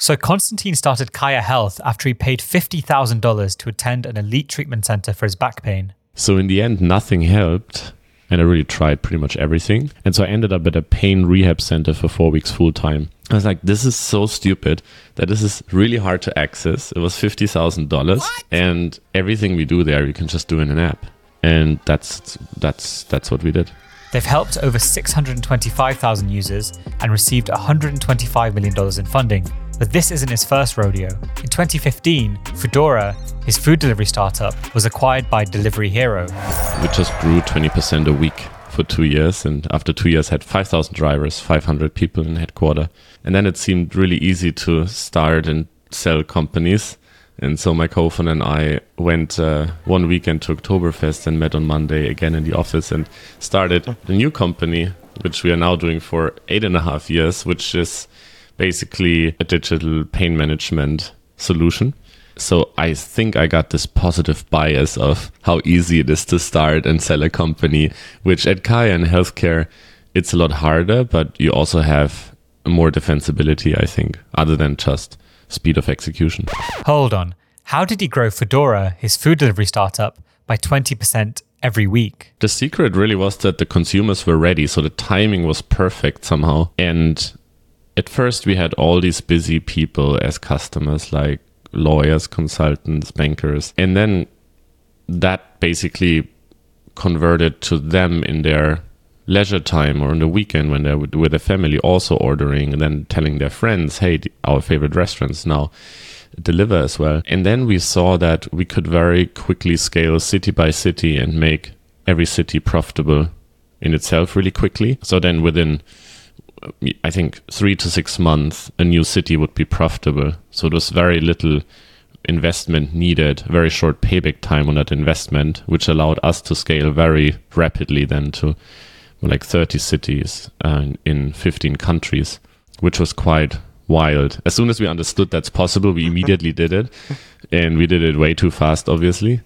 So Konstantin started Kaya Health after he paid $50,000 to attend an elite treatment center for his back pain. So in the end, nothing helped. And I really tried pretty much everything. And so I ended up at a pain rehab center for 4 weeks full time. I was like, this is so stupid that this is really hard to access. It was $50,000. And everything we do there, you can just do in an app. And that's what we did. They've helped over 625,000 users and received $125 million in funding. But this isn't his first rodeo. In 2015, Foodora, his food delivery startup, was acquired by Delivery Hero. We just grew 20% a week for 2 years. And after 2 years, had 5,000 drivers, 500 people in headquarters. And then it seemed really easy to start and sell companies. And so my co-founder and I went one weekend to Oktoberfest and met on Monday again in the office and started a new company, which we are now doing for 8.5 years, which is basically a digital pain management solution. So I think I got this positive bias of how easy it is to start and sell a company, which at Kaya in healthcare, it's a lot harder, but you also have more defensibility, I think, other than just speed of execution. Hold on. How did he grow Foodora, his food delivery startup, by 20% every week? The secret really was that the consumers were ready. So the timing was perfect somehow. And at first we had all these busy people as customers, like lawyers, consultants, bankers. And then that basically converted to them in their leisure time or on the weekend when they're with their family also ordering and then telling their friends, hey, our favorite restaurants now deliver as well. And then we saw that we could very quickly scale city by city and make every city profitable in itself really quickly. So then within, I think, 3 to 6 months, a new city would be profitable. So there was very little investment needed, very short payback time on that investment, which allowed us to scale very rapidly then to like 30 cities in 15 countries, which was quite wild. As soon as we understood that's possible, we immediately did it. And we did it way too fast, obviously.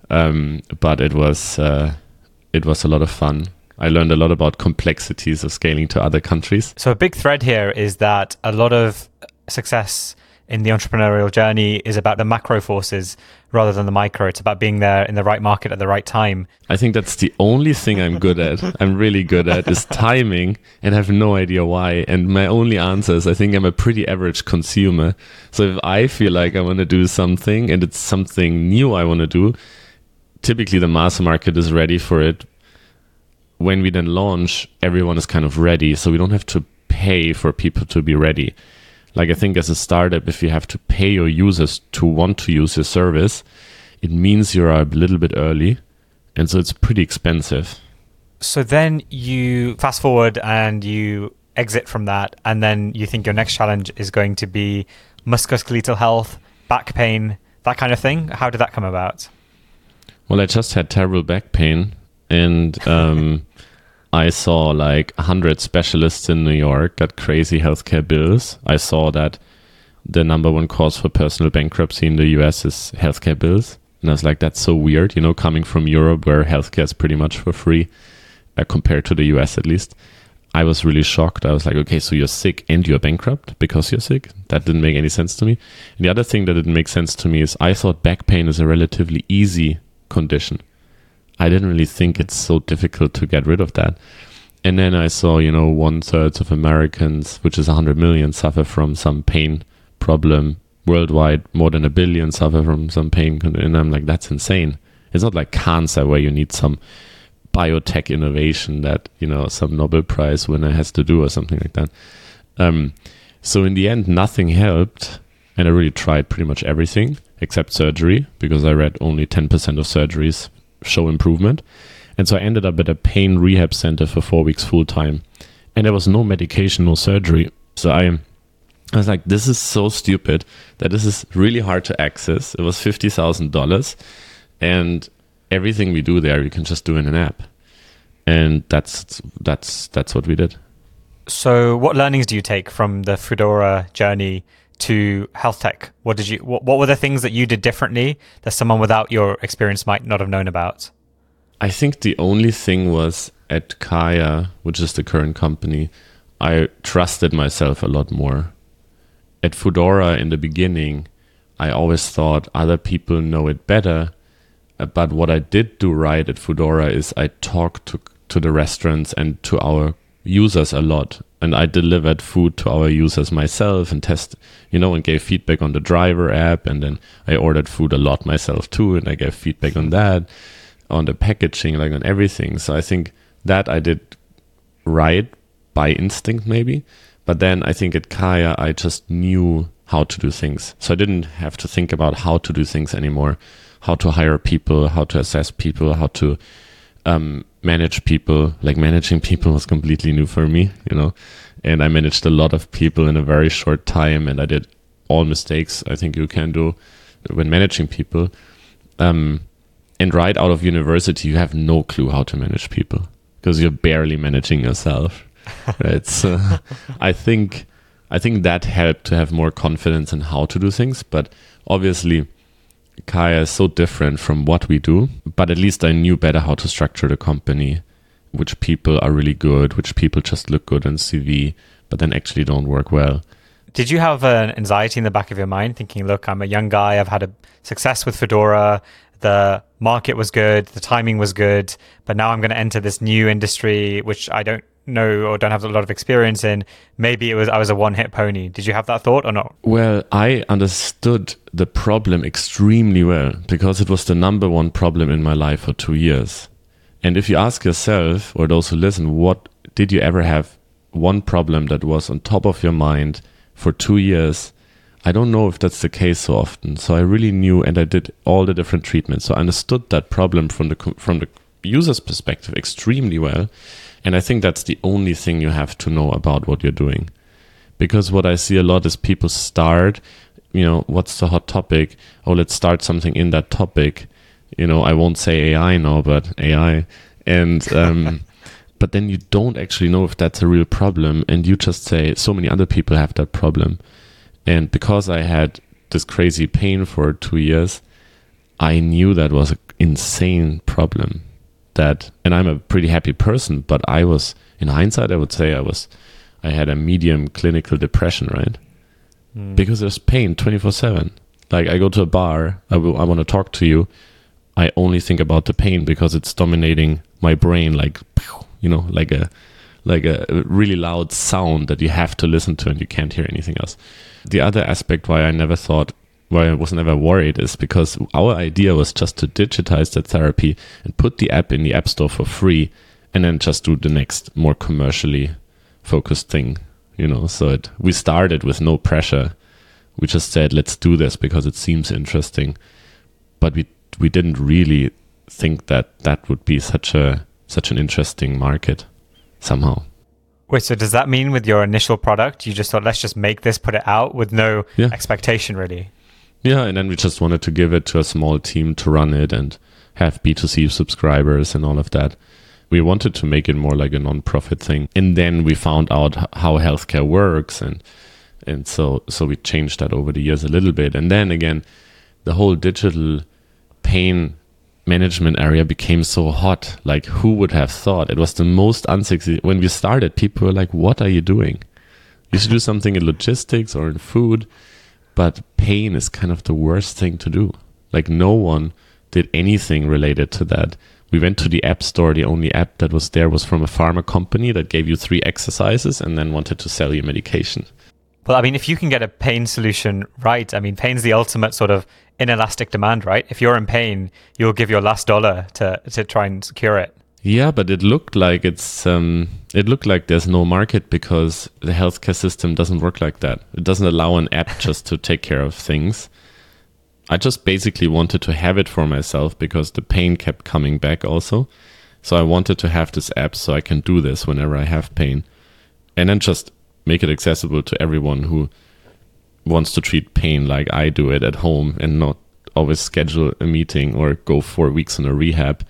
But it was a lot of fun. I learned a lot about complexities of scaling to other countries. So a big thread here is that a lot of success in the entrepreneurial journey is about the macro forces rather than the micro. It's about being there in the right market at the right time. I think that's the only thing I'm good at. I'm really good at is timing and have no idea why. And my only answer is I think I'm a pretty average consumer. So if I feel like I want to do something and it's something new I want to do, typically the mass market is ready for it. When we then launch, everyone is kind of ready. So we don't have to pay for people to be ready. Like I think as a startup, if you have to pay your users to want to use your service, it means you're a little bit early. And so it's pretty expensive. So then you fast forward and you exit from that. And then you think your next challenge is going to be musculoskeletal health, back pain, that kind of thing. How did that come about? Well, I just had terrible back pain. And I saw like 100 specialists in New York got crazy healthcare bills. I saw that the number one cause for personal bankruptcy in the US is healthcare bills. And I was like, that's so weird, you know, coming from Europe where healthcare is pretty much for free compared to the US at least. I was really shocked. I was like, okay, so you're sick and you're bankrupt because you're sick? That didn't make any sense to me. And the other thing that didn't make sense to me is I thought back pain is a relatively easy condition. I didn't really think it's so difficult to get rid of that. And then I saw, 1/3 of Americans, which is 100 million, suffer from some pain problem worldwide. More than 1 billion suffer from some pain. And I'm like, that's insane. It's not like cancer where you need some biotech innovation that, some Nobel Prize winner has to do or something like that. So in the end, nothing helped. And I really tried pretty much everything except surgery because I read only 10% of surgeries show improvement. And so I ended up at a pain rehab center for 4 weeks full time. And there was no medication, no surgery. So I was like, this is so stupid that this is really hard to access. It was $50,000. And everything we do there, you can just do in an app. And that's what we did. So what learnings do you take from the Foodora journey to health tech? What were the things that you did differently that someone without your experience might not have known about? I think the only thing was at Kaya, which is the current company, I trusted myself a lot more. at Foodora in the beginning, I always thought other people know it better. But what I did do right at Foodora is I talked to the restaurants and to our users a lot. And I delivered food to our users myself and and gave feedback on the driver app. And then I ordered food a lot myself too. And I gave feedback on that, on the packaging, like on everything. So I think that I did right by instinct maybe. But then I think at Kaya, I just knew how to do things. So I didn't have to think about how to do things anymore, how to hire people, how to assess people, how to manage people. Like managing people was completely new for me, and I managed a lot of people in a very short time, and I did all mistakes I think you can do when managing people. And right out of university, you have no clue how to manage people because you're barely managing yourself. Right? So I think that helped to have more confidence in how to do things. But obviously, Kaya is so different from what we do. But at least I knew better how to structure the company, which people are really good, which people just look good on CV, but then actually don't work well. Did you have an anxiety in the back of your mind thinking, look, I'm a young guy, I've had a success with Foodora, the market was good, the timing was good, but now I'm going to enter this new industry, which I don't know or don't have a lot of experience in. Maybe I was a one-hit pony. Did you have that thought or not? Well, I understood the problem extremely well because it was the number one problem in my life for 2 years. And if you ask yourself, or those who listen, what did you ever have one problem that was on top of your mind for 2 years? I don't know if that's the case so often. So I really knew, and I did all the different treatments. So I understood that problem from the user's perspective extremely well. And I think that's the only thing you have to know about what you're doing. Because what I see a lot is people start, what's the hot topic? Oh, let's start something in that topic. I won't say AI now, but AI. And but then you don't actually know if that's a real problem. And you just say, so many other people have that problem. And because I had this crazy pain for 2 years, I knew that was an insane problem. And I'm a pretty happy person, but I was, in hindsight, I would say I had a medium clinical depression, right? Because there's pain 24/7. Like I go to a bar, I want to talk to you. I only think about the pain because it's dominating my brain, like a really loud sound that you have to listen to and you can't hear anything else. The other aspect why I was never worried is because our idea was just to digitize the therapy and put the app in the App Store for free and then just do the next more commercially focused thing, So we started with no pressure. We just said, let's do this because it seems interesting. But we didn't really think that would be such an interesting market somehow. Wait, so does that mean with your initial product, you just thought, let's just make this, put it out with no expectation really? Yeah, and then we just wanted to give it to a small team to run it and have B2C subscribers and all of that. We wanted to make it more like a non-profit thing. And then we found out how healthcare works. And so we changed that over the years a little bit. And then again, the whole digital pain management area became so hot. Like, who would have thought? It was the most unsexy. When we started, people were like, what are you doing? You should do something in logistics or in food. But pain is kind of the worst thing to do. Like, no one did anything related to that. We went to the App Store. The only app that was there was from a pharma company that gave you 3 exercises and then wanted to sell you medication. Well, I mean, if you can get a pain solution right, I mean, pain's the ultimate sort of inelastic demand, right? If you're in pain, you'll give your last dollar to try and cure it. Yeah, but it looked like there's no market because the healthcare system doesn't work like that. It doesn't allow an app just to take care of things. I just basically wanted to have it for myself because the pain kept coming back also. So I wanted to have this app so I can do this whenever I have pain. And then just make it accessible to everyone who wants to treat pain like I do it at home and not always schedule a meeting or go 4 weeks in a rehab.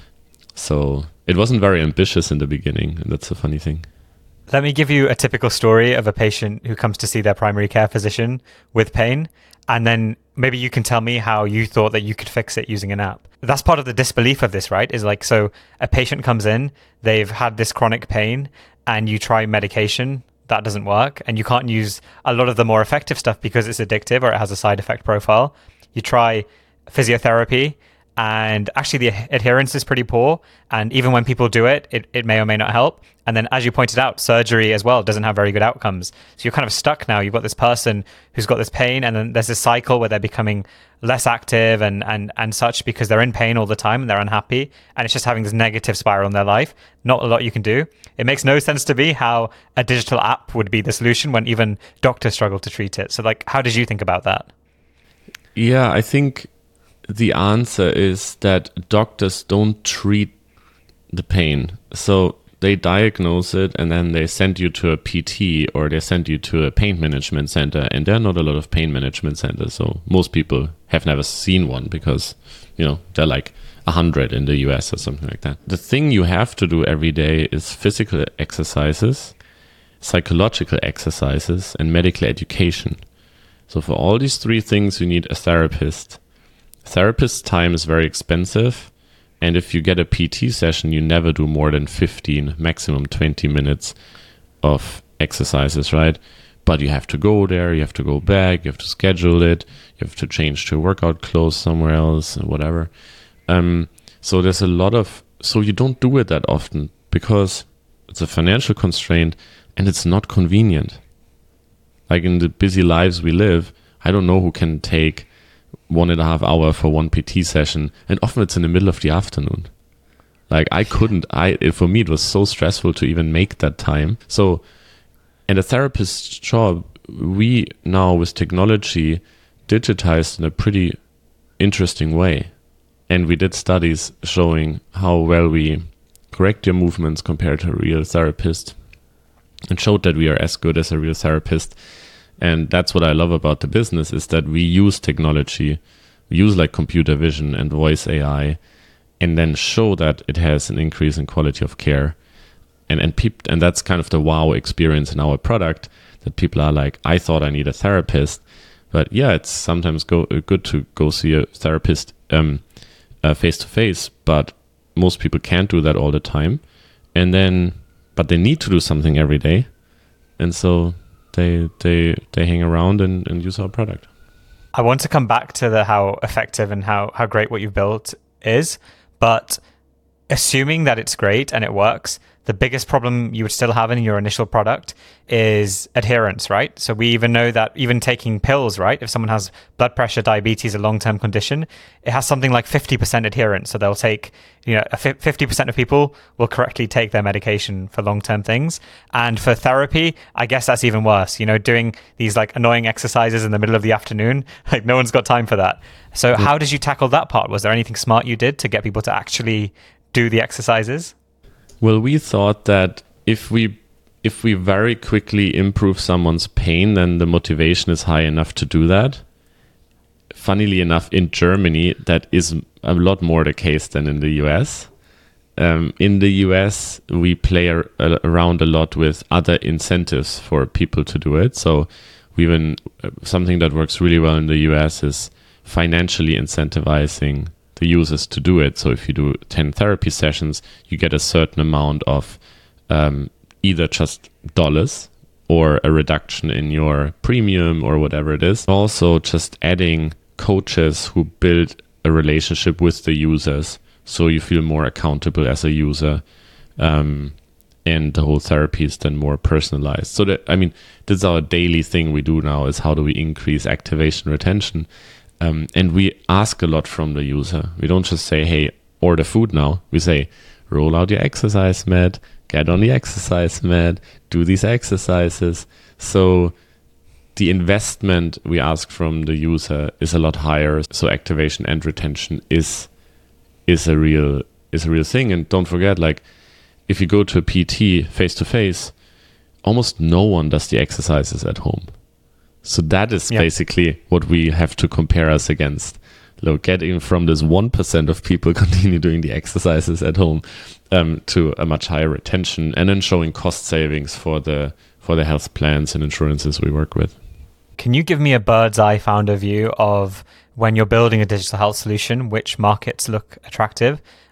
So it wasn't very ambitious in the beginning, and that's a funny thing. Let me give you a typical story of a patient who comes to see their primary care physician with pain, and then maybe you can tell me how you thought that you could fix it using an app. That's part of the disbelief of this, right? Is like, so a patient comes in, they've had this chronic pain, and you try medication that doesn't work, and you can't use a lot of the more effective stuff because it's addictive or it has a side effect profile. You try physiotherapy, and actually the adherence is pretty poor. And even when people do it, it may or may not help. And then, as you pointed out, surgery as well doesn't have very good outcomes. So you're kind of stuck now. You've got this person who's got this pain, and then there's this cycle where they're becoming less active and such because they're in pain all the time and they're unhappy. And it's just having this negative spiral in their life. Not a lot you can do. It makes no sense to me how a digital app would be the solution when even doctors struggle to treat it. So, like, how did you think about that? Yeah, I think the answer is that doctors don't treat the pain. So they diagnose it and then they send you to a PT or they send you to a pain management center. And there are not a lot of pain management centers. So most people have never seen one because, they're like 100 in the US or something like that. The thing you have to do every day is physical exercises, psychological exercises, and medical education. So for all these three things, you need a therapist. Therapist's time is very expensive. And if you get a PT session, you never do more than 15, maximum 20 minutes of exercises, right? But you have to go there, you have to go back, you have to schedule it, you have to change to workout clothes somewhere else, whatever. So there's a lot of, so you don't do it that often because it's a financial constraint and it's not convenient. Like in the busy lives we live, I don't know who can take 1.5 hours for one PT session, and often it's in the middle of the afternoon. Like for me it was so stressful to even make that time. So, and a therapist's job, we now with technology digitized in a pretty interesting way. And we did studies showing how well we correct your movements compared to a real therapist, and showed that we are as good as a real therapist. And that's what I love about the business, is that we use technology, we use like computer vision and voice AI, and then show that it has an increase in quality of care. And that's kind of the wow experience in our product, that people are like, I thought I need a therapist. But yeah, it's sometimes good to go see a therapist face to face, but most people can't do that all the time. But they need to do something every day. And so they hang around and use our product. I want to come back to how effective and how great what you've built is, but assuming that it's great and it works, the biggest problem you would still have in your initial product is adherence, right? So we even know that even taking pills, right? If someone has blood pressure, diabetes, a long-term condition, it has something like 50% adherence. So they'll take, 50% of people will correctly take their medication for long-term things. And for therapy, I guess that's even worse. Doing these like annoying exercises in the middle of the afternoon, like no one's got time for that. So how did you tackle that part? Was there anything smart you did to get people to actually do the exercises? Well, we thought that if we very quickly improve someone's pain, then the motivation is high enough to do that. Funnily enough, in Germany, that is a lot more the case than in the US. In the US, we play around a lot with other incentives for people to do it. So something that works really well in the US is financially incentivizing the users to do it. So if you do 10 therapy sessions, you get a certain amount of either just dollars or a reduction in your premium or whatever it is. Also just adding coaches who build a relationship with the users, so you feel more accountable as a user, and the whole therapy is then more personalized. So this is our daily thing we do now, is how do we increase activation retention. And we ask a lot from the user. We don't just say, hey, order food now. We say, roll out your exercise mat, get on the exercise mat, do these exercises. So the investment we ask from the user is a lot higher. So activation and retention is a real thing. And don't forget, like, if you go to a PT face to face, almost no one does the exercises at home. So that is basically what we have to compare us against. Look, getting from this 1% of people continue doing the exercises at home to a much higher retention, and then showing cost savings for the health plans and insurances we work with. Can you give me a bird's eye founder view of when you're building a digital health solution, which markets look attractive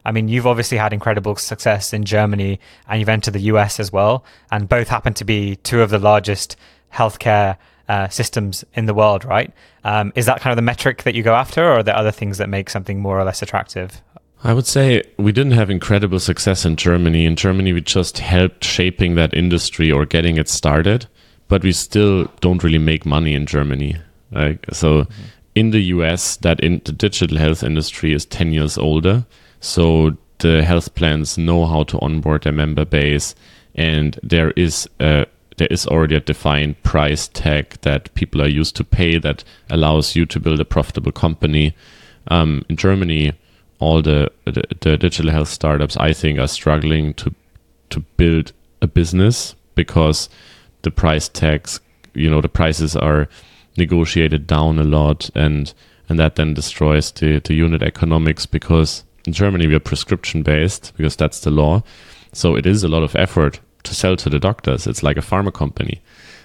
I mean, you've obviously had incredible success in Germany and you've entered the US as well. And both happen to be two of the largest healthcare systems in the world, right? Is that kind of the metric that you go after, or are there other things that make something more or less attractive? I would say we didn't have incredible success in Germany. In Germany, we just helped shaping that industry or getting it started, but we still don't really make money in Germany. In the US, the digital health industry is 10 years older. So the health plans know how to onboard their member base, and there is already a defined price tag that people are used to pay that allows you to build a profitable company. In Germany, all the digital health startups, I think, are struggling to build a business because the price tags, the prices are negotiated down a lot, and that then destroys the unit economics, because in Germany we are prescription based because that's the law. So it is a lot of effort to sell to the doctors. It's like a pharma company.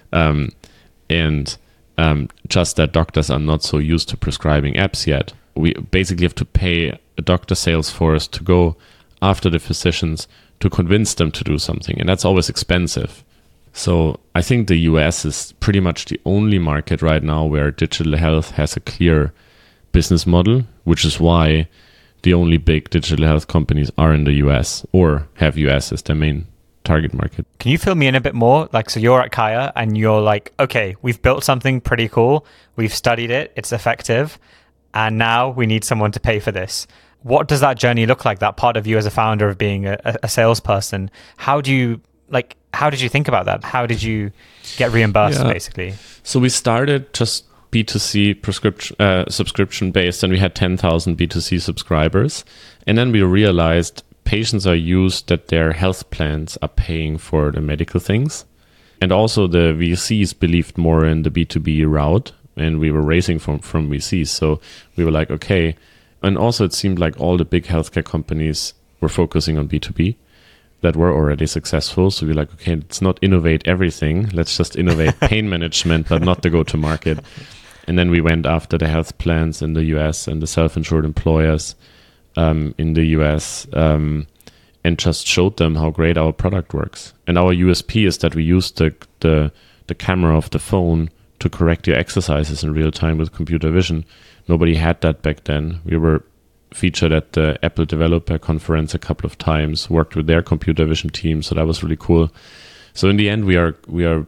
Just that doctors are not so used to prescribing apps yet. We basically have to pay a doctor sales force to go after the physicians to convince them to do something. And that's always expensive. So I think the US is pretty much the only market right now where digital health has a clear business model, which is why the only big digital health companies are in the US or have US as their main target market. Can you fill me in a bit more? So you're at Kaya and you're like, okay, we've built something pretty cool. We've studied it. It's effective. And now we need someone to pay for this. What does that journey look like? That part of you as a founder of being a salesperson, how did you think about that? How did you get reimbursed, basically? So we started just B2C subscription based, and we had 10,000 B2C subscribers. And then we realized patients are used that their health plans are paying for the medical things. And also the VCs believed more in the B2B route, and we were raising from VCs. So we were like, okay. And also it seemed like all the big healthcare companies were focusing on B2B that were already successful. So we're like, okay, let's not innovate everything. Let's just innovate pain management, but not the go-to-market. And then we went after the health plans in the US and the self-insured employers in the US and just showed them how great our product works. And our USP is that we use the camera of the phone to correct your exercises in real time with computer vision. Nobody had that back then. We were featured at the Apple Developer Conference a couple of times, worked with their computer vision team, so that was really cool. So in the end, we are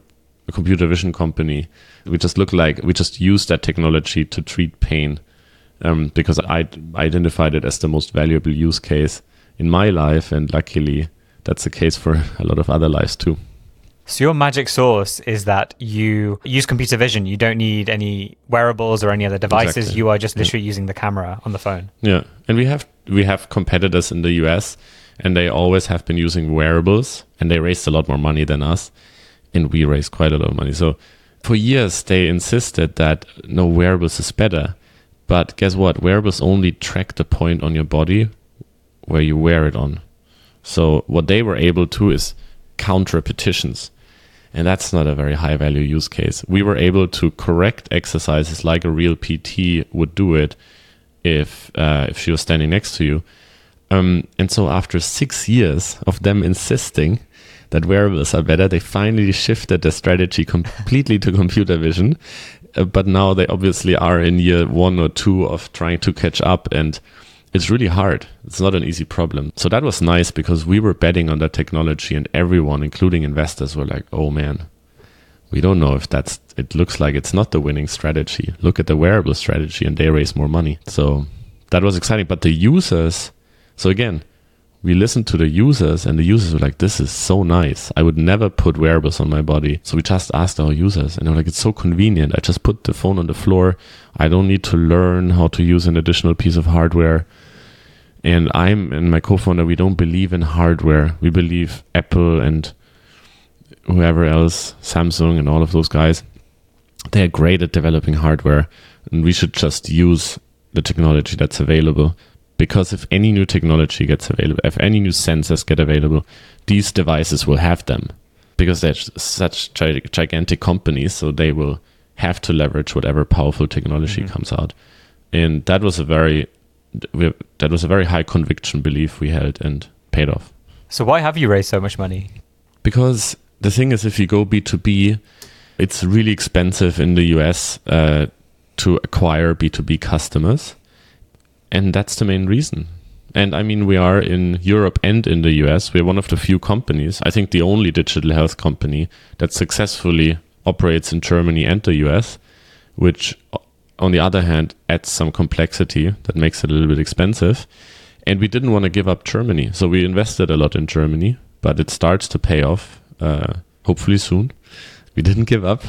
a computer vision company. We just use that technology to treat pain because I identified it as the most valuable use case in my life, and luckily that's the case for a lot of other lives too. So your magic sauce is that you use computer vision. You don't need any wearables or any other devices. Exactly. You are just literally using the camera on the phone. Yeah, and we have competitors in the US, and they always have been using wearables, and they raised a lot more money than us, and we raised quite a lot of money. So for years they insisted that no, wearables is better. But guess what? Wearables only track the point on your body where you wear it on. So what they were able to is count repetitions. And that's not a very high value use case. We were able to correct exercises like a real PT would do it if she was standing next to you. And so after 6 years of them insisting that wearables are better, they finally shifted their strategy completely to computer vision. But now they obviously are in year 1 or 2 of trying to catch up, and it's really hard. It's not an easy problem. So that was nice because we were betting on that technology, and everyone, including investors, were like, oh man, we don't know if it looks like it's not the winning strategy. Look at the wearable strategy, and they raise more money. So that was exciting. But the users, so again, we listened to the users, and the users were like, this is so nice. I would never put wearables on my body. So we just asked our users, and they were like, it's so convenient. I just put the phone on the floor. I don't need to learn how to use an additional piece of hardware. And my co-founder, we don't believe in hardware. We believe Apple and whoever else, Samsung and all of those guys, they're great at developing hardware. And we should just use the technology that's available. Because if any new technology gets available, if any new sensors get available, these devices will have them. Because they're such gigantic companies, so they will have to leverage whatever powerful technology comes out. And that was a very that was a very high conviction belief we held and paid off. So why have you raised so much money? Because the thing is, if you go B2B, it's really expensive in the US to acquire B2B customers. And that's the main reason. And I mean, we are in Europe and in the US. We're one of the few companies, I think the only digital health company that successfully operates in Germany and the US, which on the other hand adds some complexity that makes it a little bit expensive. And we didn't want to give up Germany. So we invested a lot in Germany, but it starts to pay off, hopefully soon. We didn't give up.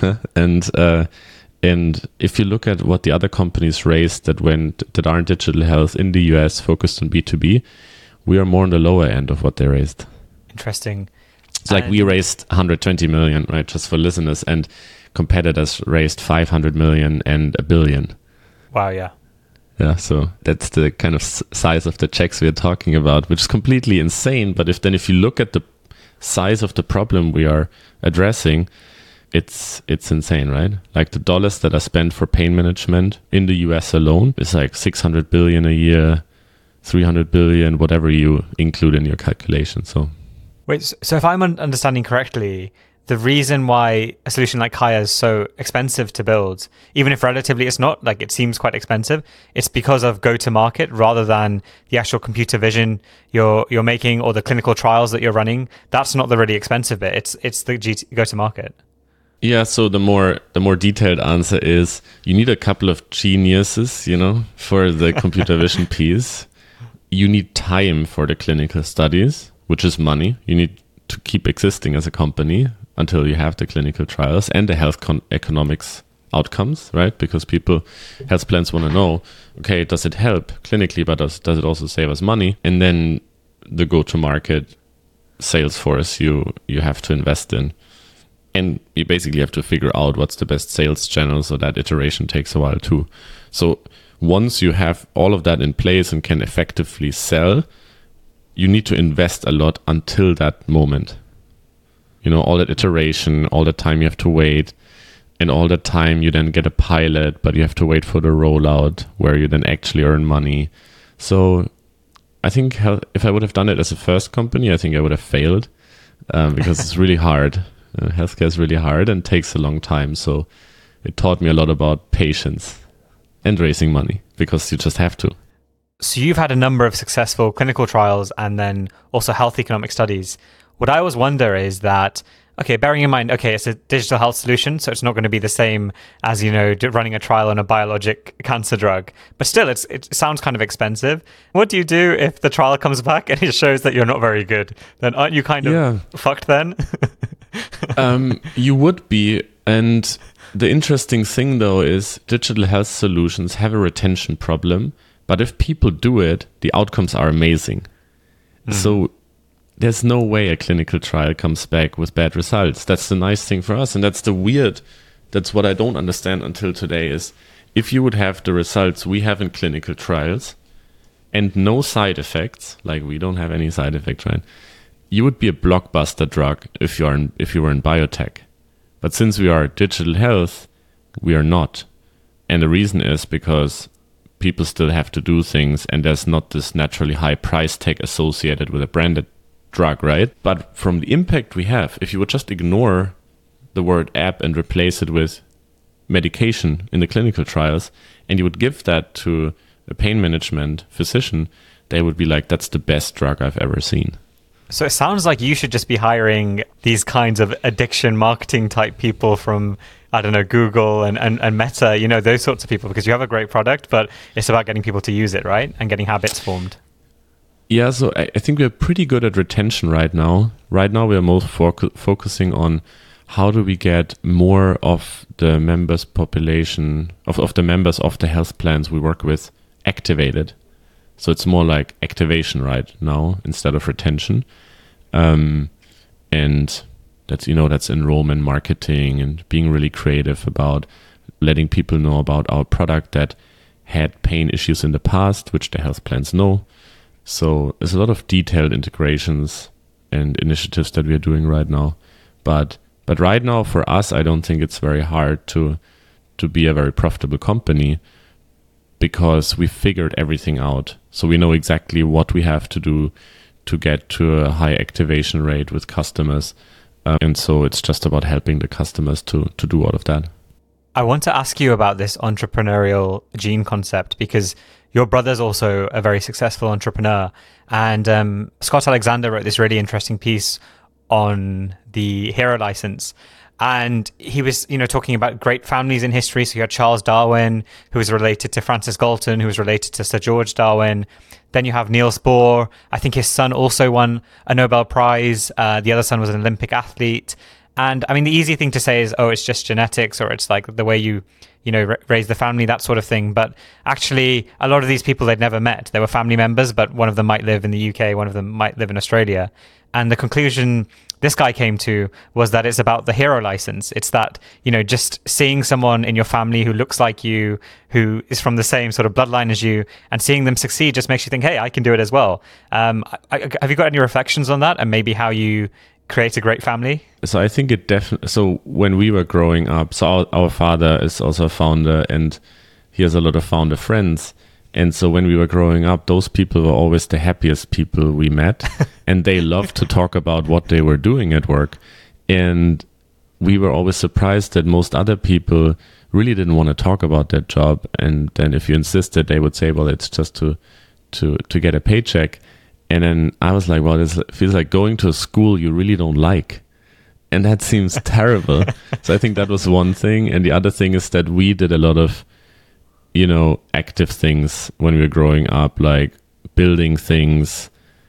And if you look at what the other companies raised that are in digital health in the US focused on B2B, we are more on the lower end of what they raised. Interesting. It's like we raised 120 million, right, just for listeners, and competitors raised 500 million and $1 billion. Wow, yeah. Yeah, so that's the kind of size of the checks we're talking about, which is completely insane. But if you look at the size of the problem we are addressing, it's insane, right? Like the dollars that are spent for pain management in the US alone is like 600 billion a year, 300 billion, whatever you include in your calculation. So wait, so if I'm understanding correctly, the reason why a solution like Kaya is so expensive to build, even if relatively it's not, like it seems quite expensive, it's because of go-to-market rather than the actual computer vision you're making or the clinical trials that you're running. That's not the really expensive bit. It's the go-to-market. Yeah, so the more detailed answer is you need a couple of geniuses, for the computer vision piece. You need time for the clinical studies, which is money. You need to keep existing as a company until you have the clinical trials and the health economics outcomes, right? Because health plans want to know, okay, does it help clinically, but does it also save us money? And then the go-to-market sales force you have to invest in. And you basically have to figure out what's the best sales channel, so that iteration takes a while too. So once you have all of that in place and can effectively sell, you need to invest a lot until that moment. All that iteration, all the time you have to wait, and all the time you then get a pilot, but you have to wait for the rollout where you then actually earn money. So I think if I would have done it as a first company, I think I would have failed because it's really hard. Healthcare is really hard and takes a long time. So it taught me a lot about patience and raising money because you just have to. So you've had a number of successful clinical trials and then also health economic studies. What I always wonder is that, okay, bearing in mind, okay, it's a digital health solution, so it's not going to be the same as, running a trial on a biologic cancer drug. But still, it sounds kind of expensive. What do you do if the trial comes back and it shows that you're not very good? Then aren't you kind of fucked then? You would be. And the interesting thing, though, is digital health solutions have a retention problem. But if people do it, the outcomes are amazing. So there's no way a clinical trial comes back with bad results. That's the nice thing for us. And that's what I don't understand until today is if you would have the results we have in clinical trials and no side effects, like we don't have any side effects, right? You would be a blockbuster drug if you were in biotech. But since we are digital health, we are not. And the reason is because people still have to do things and there's not this naturally high price tag associated with a branded drug, right? But from the impact we have, if you would just ignore the word app and replace it with medication in the clinical trials, and you would give that to a pain management physician, they would be like, that's the best drug I've ever seen. So it sounds like you should just be hiring these kinds of addiction marketing type people from, I don't know, Google and Meta, those sorts of people, because you have a great product, but it's about getting people to use it, right? And getting habits formed. Yeah, so I think we're pretty good at retention right now. Right now, we are most focusing on how do we get more of the members' population, of the members of the health plans we work with activated. So it's more like activation right now instead of retention. And that's enrollment marketing and being really creative about letting people know about our product that had pain issues in the past, which the health plans know. So there's a lot of detailed integrations and initiatives that we are doing right now. But right now for us, I don't think it's very hard to be a very profitable company because we figured everything out. So we know exactly what we have to do to get to a high activation rate with customers. And so it's just about helping the customers to do all of that. I want to ask you about this entrepreneurial gene concept because your brother's also a very successful entrepreneur. And Scott Alexander wrote this really interesting piece on the hero license. And he was, talking about great families in history. So you had Charles Darwin, who was related to Francis Galton, who was related to Sir George Darwin. Then you have Niels Bohr. I think his son also won a Nobel Prize. The other son was an Olympic athlete. And I mean, the easy thing to say is, oh, it's just genetics, or it's like the way you raise the family, that sort of thing. But actually, a lot of these people they'd never met. They were family members, but one of them might live in the UK, one of them might live in Australia. And the conclusion this guy came to was that it's about the hero license. It's that, just seeing someone in your family who looks like you, who is from the same sort of bloodline as you, and seeing them succeed just makes you think, hey, I can do it as well. Have you got any reflections on that and maybe how you create a great family? So I think it definitely, so when we were growing up, so our father is also a founder and he has a lot of founder friends. And so when we were growing up, those people were always the happiest people we met. And they loved to talk about what they were doing at work. And we were always surprised that most other people really didn't want to talk about their job. And then if you insisted, they would say, well, it's just to get a paycheck. And then I was like, well, this feels like going to a school you really don't like. And that seems terrible. So I think that was one thing. And the other thing is that we did a lot of active things when we were growing up, like building things,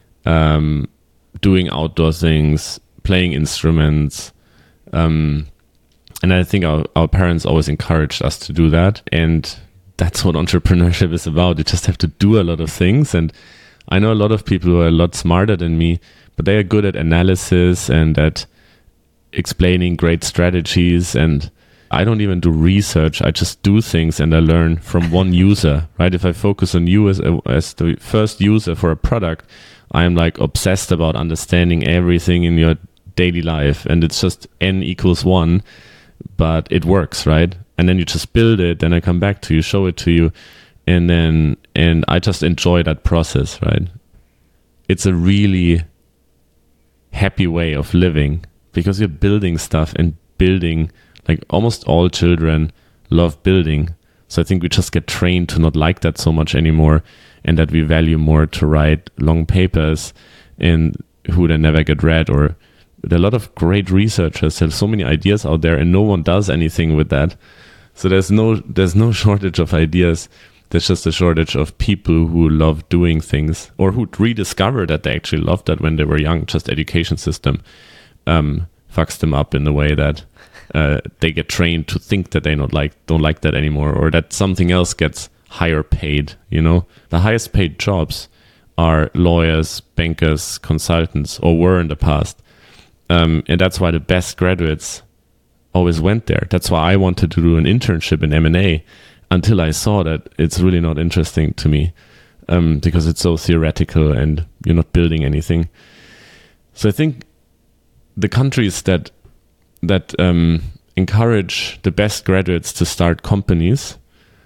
doing outdoor things, playing instruments. And I think our parents always encouraged us to do that. And that's what entrepreneurship is about. You just have to do a lot of things. And I know a lot of people who are a lot smarter than me, but they are good at analysis and at explaining great strategies. And I don't even do research. I just do things and I learn from one user, right? If I focus on you as the first user for a product, I am like obsessed about understanding everything in your daily life. And it's just n equals 1, but it works, right? And then you just build it, then I come back to you, show it to you. And I just enjoy that process, right? It's a really happy way of living because you're building stuff and building. Like almost all children love building. So I think we just get trained to not like that so much anymore and that we value more to write long papers and who then never get read. Or there are a lot of great researchers. There's so many ideas out there and no one does anything with that. So there's no shortage of ideas. There's just a shortage of people who love doing things or who rediscover that they actually loved that when they were young. Just education system fucks them up in the way that they get trained to think that they don't like that anymore, or that something else gets higher paid. The highest paid jobs are lawyers, bankers, consultants, or were in the past, and that's why the best graduates always went there. That's why I wanted to do an internship in M&A until I saw that it's really not interesting to me, because it's so theoretical and you're not building anything. So I think the countries that encourage the best graduates to start companies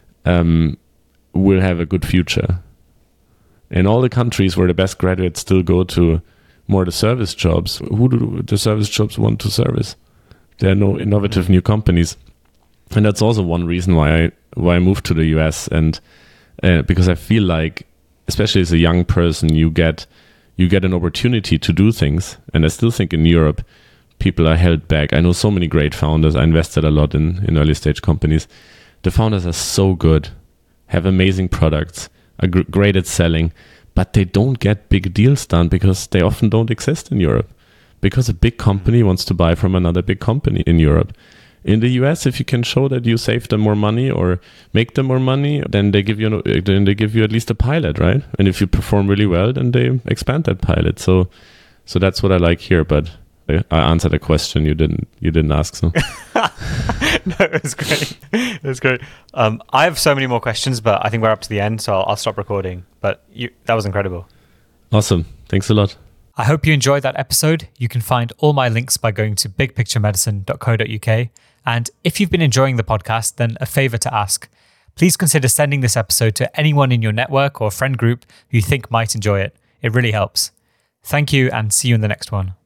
will have a good future. In all the countries where the best graduates still go to more the service jobs, who do the service jobs want to service? There are no innovative new companies. And that's also one reason why I moved to the US, and because I feel like, especially as a young person, you get an opportunity to do things. And I still think in Europe, people are held back. I know so many great founders. I invested a lot in early stage companies. The founders are so good, have amazing products, are great at selling, but they don't get big deals done because they often don't exist in Europe. Because a big company wants to buy from another big company in Europe. In the US, if you can show that you save them more money or make them more money, then they give you at least a pilot, right? And if you perform really well, then they expand that pilot. So that's what I like here. But I answered a question you didn't ask. So no, it was great. It was great. I have so many more questions, but I think we're up to the end, so I'll stop recording. But that was incredible. Awesome. Thanks a lot. I hope you enjoyed that episode. You can find all my links by going to bigpicturemedicine.co.uk. And if you've been enjoying the podcast, then a favor to ask. Please consider sending this episode to anyone in your network or friend group who you think might enjoy it. It really helps. Thank you and see you in the next one.